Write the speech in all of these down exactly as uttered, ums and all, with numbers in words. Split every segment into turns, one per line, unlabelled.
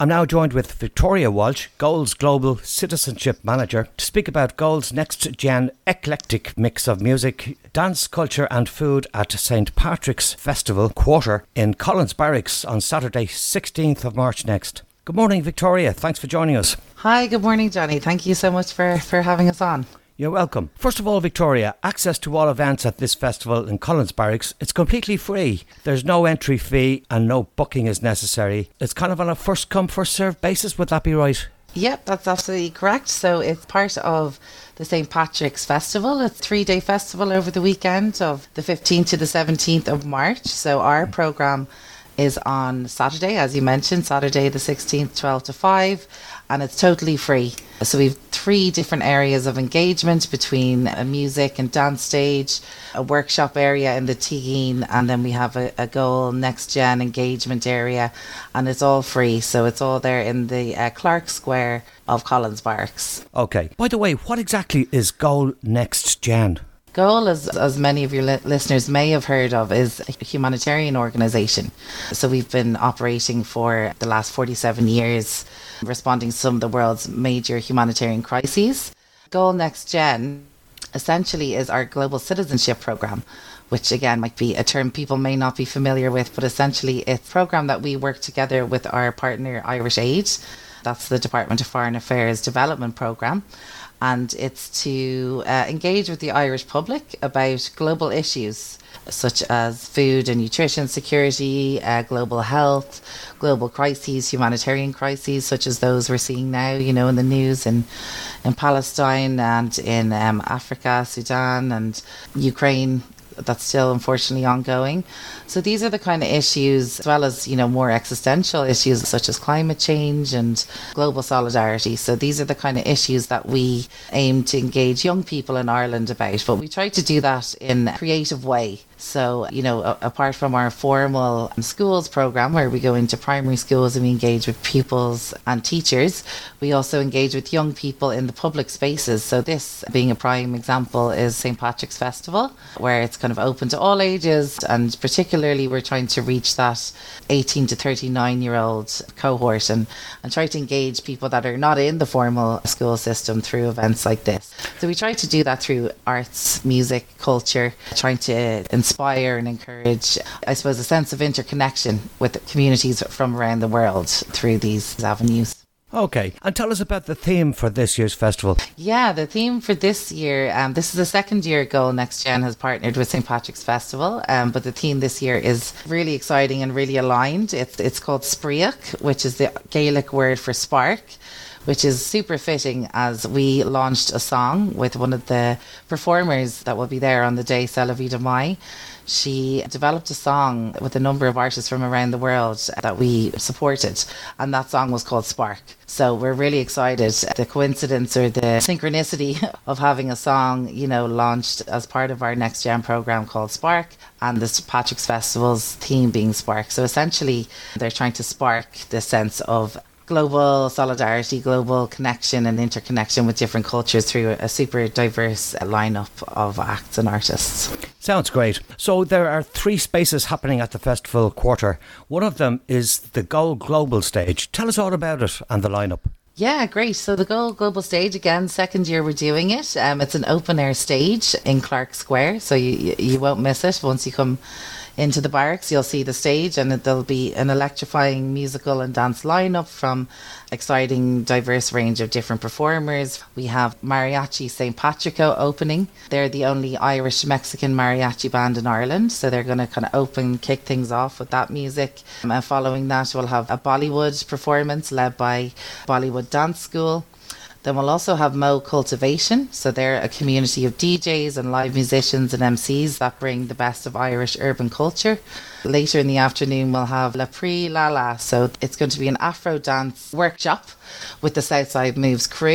I'm now joined with Victoria Walsh, Goal's Global Citizenship Manager, to speak about Goal's next-gen eclectic mix of music, dance, culture and food at Saint Patrick's Festival Quarter in Collins Barracks on Saturday, sixteenth of March next. Good morning, Victoria. Thanks for joining us.
Hi, good morning, Johnny. Thank you so much for, for having us on.
You're welcome. First of all, Victoria, access to all events at this festival in Collins Barracks, it's completely free. There's no entry fee and no booking is necessary. It's kind of on a first come, first served basis. Would that be right?
Yep, that's absolutely correct. So it's part of the Saint Patrick's Festival. It's a three-day festival over the weekend of the fifteenth to the seventeenth of March. So our programme is on Saturday, as you mentioned, Saturday the sixteenth, twelve to five, and it's totally free. So we have three different areas of engagement between a music and dance stage, a workshop area in the Tigeen, and then we have a, a Goal Next Gen engagement area, and it's all free. So it's all there in the uh, Clark Square of Collins Barracks.
Okay. By the way, what exactly is Goal Next Gen?
Goal, as, as many of your li- listeners may have heard of, is a humanitarian organisation. So we've been operating for the last forty-seven years, responding to some of the world's major humanitarian crises. Goal Next Gen essentially is our global citizenship programme, which again might be a term people may not be familiar with, but essentially it's a programme that we work together with our partner Irish Aid. That's the Department of Foreign Affairs Development Programme. And it's to uh, engage with the Irish public about global issues such as food and nutrition security, uh, global health, global crises, humanitarian crises such as those we're seeing now, you know, in the news in, in Palestine and in um, Africa, Sudan and Ukraine. That's still unfortunately ongoing. So these are the kind of issues, as well as, you know, more existential issues such as climate change and global solidarity. So these are the kind of issues that we aim to engage young people in Ireland about. But we try to do that in a creative way. So, you know, a- apart from our formal schools programme where we go into primary schools and we engage with pupils and teachers, we also engage with young people in the public spaces. So this being a prime example is Saint Patrick's Festival, where it's kind of open to all ages, and particularly we're trying to reach that eighteen to thirty-nine year old cohort and, and try to engage people that are not in the formal school system through events like this. So we try to do that through arts, music, culture, trying to inspire and encourage, I suppose, a sense of interconnection with communities from around the world through these avenues.
Okay, and tell us about the theme for this year's festival.
Yeah, the theme for this year, um, this is the second year Goal Next Gen has partnered with Saint Patrick's Festival, um, but the theme this year is really exciting and really aligned. It's, it's called Spriach, which is the Gaelic word for spark, which is super fitting as we launched a song with one of the performers that will be there on the day, Sela Vida Mai. She developed a song with a number of artists from around the world that we supported, and that song was called Spark. So we're really excited. The coincidence or the synchronicity of having a song, you know, launched as part of our Next Gen program called Spark, and the Patrick's Festival's theme being Spark. So essentially, they're trying to spark the sense of global solidarity, global connection and interconnection with different cultures through a super diverse lineup of acts and artists.
Sounds great. So there are three spaces happening at the festival quarter. One of them is the Goal Global Stage. Tell us all about it and the lineup.
Yeah, great. So the Goal Global Stage, again, second year we're doing it. Um, it's an open air stage in Clark Square, so you you won't miss it. Once you come into the barracks, you'll see the stage, and it, there'll be an electrifying musical and dance lineup from exciting, diverse range of different performers. We have Mariachi Saint Patrico opening. They're the only Irish-Mexican mariachi band in Ireland, so they're going to kind of open, kick things off with that music. Um, and following that, we'll have a Bollywood performance led by Bollywood Dance School. Then we'll also have Mo Cultivation. So they're a community of D Js and live musicians and M Cs that bring the best of Irish urban culture. Later in the afternoon, we'll have La Pri Lala. So it's going to be an Afro dance workshop with the Southside Moves crew.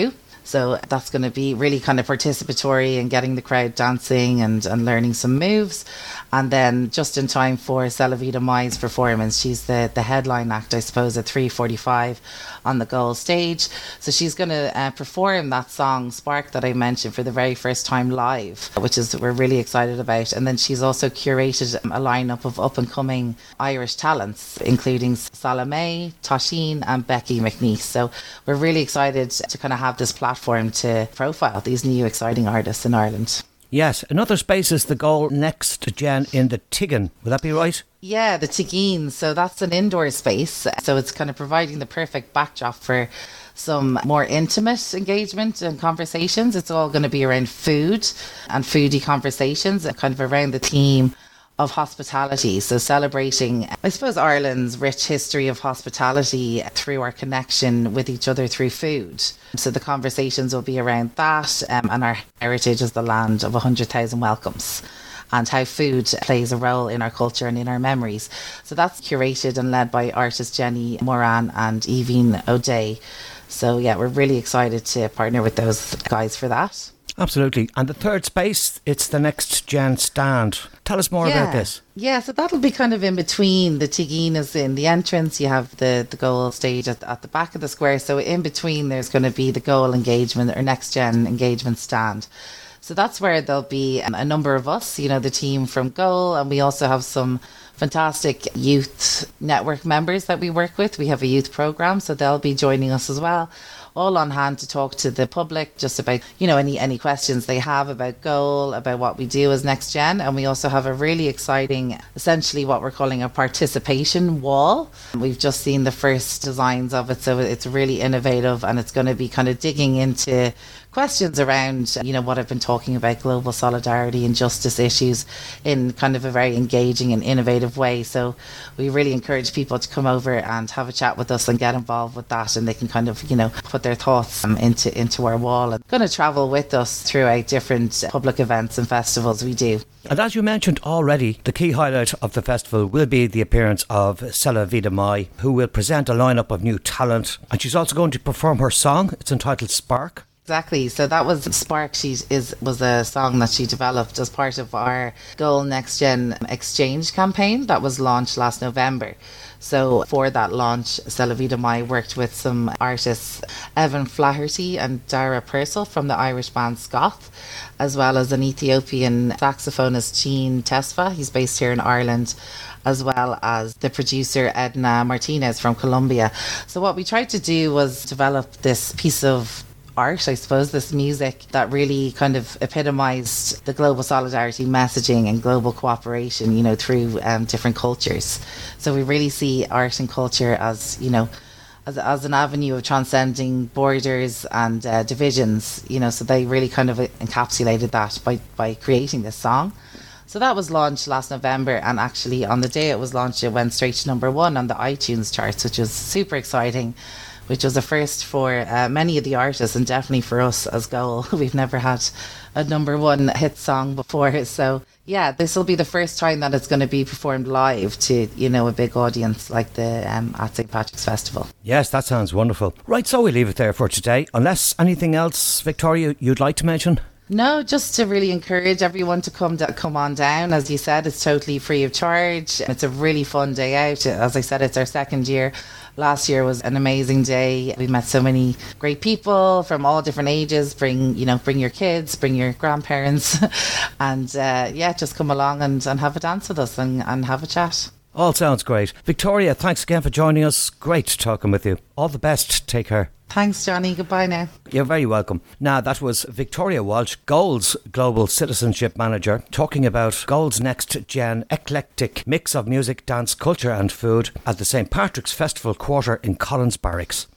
So that's going to be really kind of participatory and getting the crowd dancing and, and learning some moves. And then just in time for Cella Vita Mai's performance, she's the, the headline act, I suppose, at three forty-five on the Gold stage. So she's going to uh, perform that song, Spark, that I mentioned for the very first time live, which is we're really excited about. And then she's also curated a lineup of up-and-coming Irish talents, including Salome, Tosheen and Becky McNeese. So we're really excited to kind of have this platform to profile these new exciting artists in Ireland.
Yes, another space is the Goal Next Gen in the Tiggin. Would that be right?
Yeah, the Tigeen. So that's an indoor space. So it's kind of providing the perfect backdrop for some more intimate engagement and conversations. It's all going to be around food and foodie conversations, kind of around the theme of hospitality. So celebrating, I suppose, Ireland's rich history of hospitality through our connection with each other through food. So the conversations will be around that um, and our heritage as the land of one hundred thousand welcomes, and how food plays a role in our culture and in our memories. So that's curated and led by artist Jenny Moran and Evine O'Day. So yeah, we're really excited to partner with those guys for that.
Absolutely. And the third space, it's the Next Gen stand. Tell us more
yeah.
about this.
Yeah, so that'll be kind of in between. The Tigeen is in the entrance. You have the, the goal stage at, at the back of the square. So in between, there's going to be the goal engagement or Next Gen engagement stand. So that's where there'll be a number of us, you know, the team from Goal. And we also have some fantastic youth network members that we work with. We have a youth program, so they'll be joining us as well, all on hand to talk to the public just about, you know, any any questions they have about Goal, about what we do as Next Gen. And we also have a really exciting, essentially what we're calling a participation wall. We've just seen the first designs of it, so it's really innovative, and it's going to be kind of digging into questions around, you know, what I've been talking about, global solidarity and justice issues in kind of a very engaging and innovative way. So we really encourage people to come over and have a chat with us and get involved with that, and they can kind of, you know, put their thoughts um, into into our wall and going to travel with us throughout different public events and festivals we do.
And as you mentioned already, the key highlight of the festival will be the appearance of Cella Vita Mai, who will present a lineup of new talent, and she's also going to perform her song. It's entitled Spark.
Exactly. So that was Spark. She is was a song that she developed as part of our Goal Next Gen exchange campaign that was launched last November. So for that launch, Cella Vita Mai worked with some artists, Evan Flaherty and Dara Purcell from the Irish band Scoth, as well as an Ethiopian saxophonist, Jean Tesfa. He's based here in Ireland, as well as the producer Edna Martinez from Colombia. So what we tried to do was develop this piece of art, I suppose, this music that really kind of epitomized the global solidarity messaging and global cooperation, you know, through um, different cultures. So we really see art and culture as, you know, as, as an avenue of transcending borders and uh, divisions, you know, so they really kind of encapsulated that by, by creating this song. So that was launched last November, and actually on the day it was launched, it went straight to number one on the iTunes charts, which was super exciting, which was a first for uh, many of the artists and definitely for us as Goal. We've never had a number one hit song before. So yeah, this will be the first time that it's going to be performed live to, you know, a big audience like the um, at Saint Patrick's Festival.
Yes, that sounds wonderful. Right, so we leave it there for today. Unless anything else, Victoria, you'd like to mention?
No, just to really encourage everyone to come to, come on down. As you said, it's totally free of charge. It's a really fun day out. As I said, it's our second year. Last year was an amazing day. We met so many great people from all different ages. Bring, you know, bring your kids, bring your grandparents, and uh, yeah, just come along and, and have a dance with us and, and have a chat.
All sounds great. Victoria, thanks again for joining us. Great talking with you. All the best. Take care.
Thanks, Johnny. Goodbye now.
You're very welcome. Now, that was Victoria Walsh, Goal's Global Citizenship Manager, talking about Goal's Next Gen eclectic mix of music, dance, culture and food at the Saint Patrick's Festival Quarter in Collins Barracks.